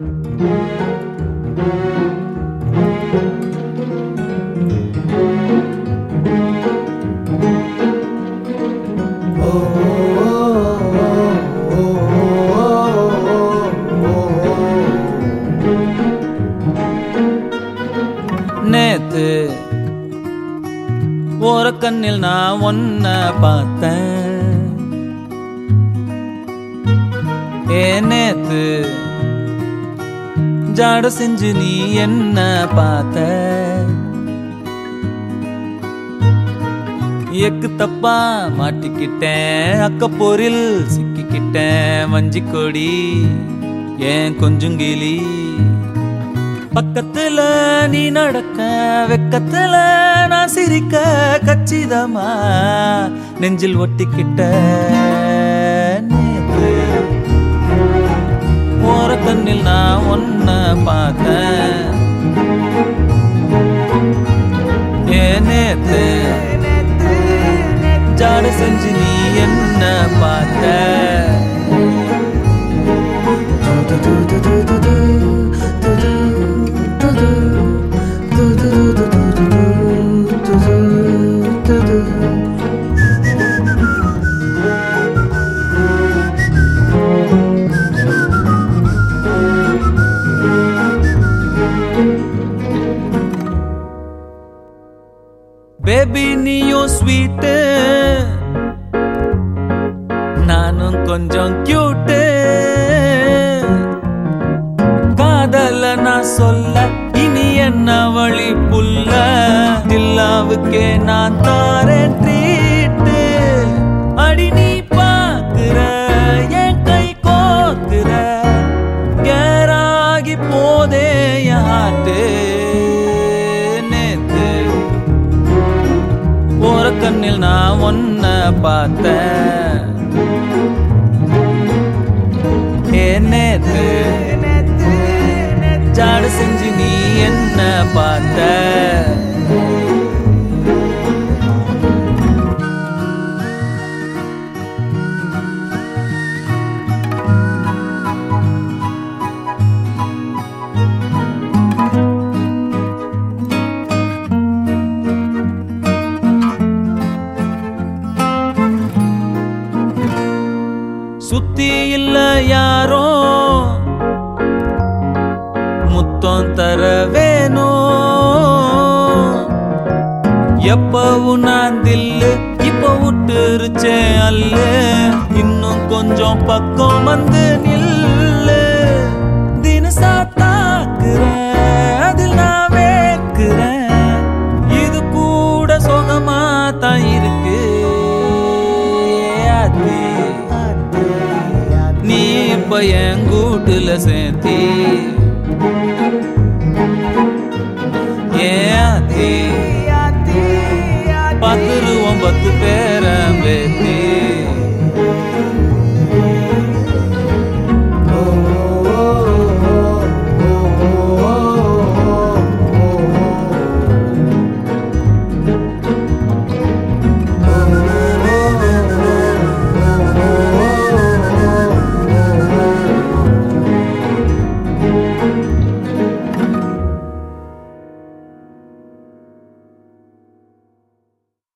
நேத்து ஓர கண்ணில் நான் ஒன்ன பார்த்தேன். நேத்து ஜாட செஞ்சு நீ என்ன பார்த்த. எக்கு தப்பா மாட்டிக்கிட்டேன், அக்கப்போரில் சிக்கிக்கிட்டேன். வஞ்சி கொடி ஏன் கொஞ்சங்கிளி பக்கத்துல நீ நடக்க, வெக்கத்துல நான் சிரிக்க, கச்சிதமா நெஞ்சில் ஒட்டிக்கிட்ட. நேத்து ஓர கண்ணில் நான் ஒன்ன பார்த்தேன். நேத்து ஜாட செஞ்சு நீ என்ன பார்த்த. பேபி நீயும் ஸ்வீட்டு, நானும் கொஞ்சம் கியூட்டு. காதல நான் சொல்ல இனி என்ன வழி புல்ல, தில்லாவுக்கே நான் தாரேன் ட்ரீட்டு. அடி நீ பாக்குற என் கை கோக்குற, கேராகி போதே என் ஹார்ட்டு. ஓர கண்ணில் நான் ஒன்ன பார்த்தேன். நேத்து ஜாட செஞ்சு நீ என்ன பார்த்த. சுத்தி இல்ல யாரோ முத்தம் தர வேணும். எப்பவும் நான் தில்லு இப்ப விட்டுருச்சே அல்ல, இன்னும் கொஞ்சம் பக்கம் வந்து நில்லு. தினசா தாக்குறேன், அதில் நான் வேக்குறேன். இது கூட சுகமா தான் இருக்கு. நீ இப்ப என் கூட்டுல சேர்த்தி ஏத்தி 10 பேர பேத்தி.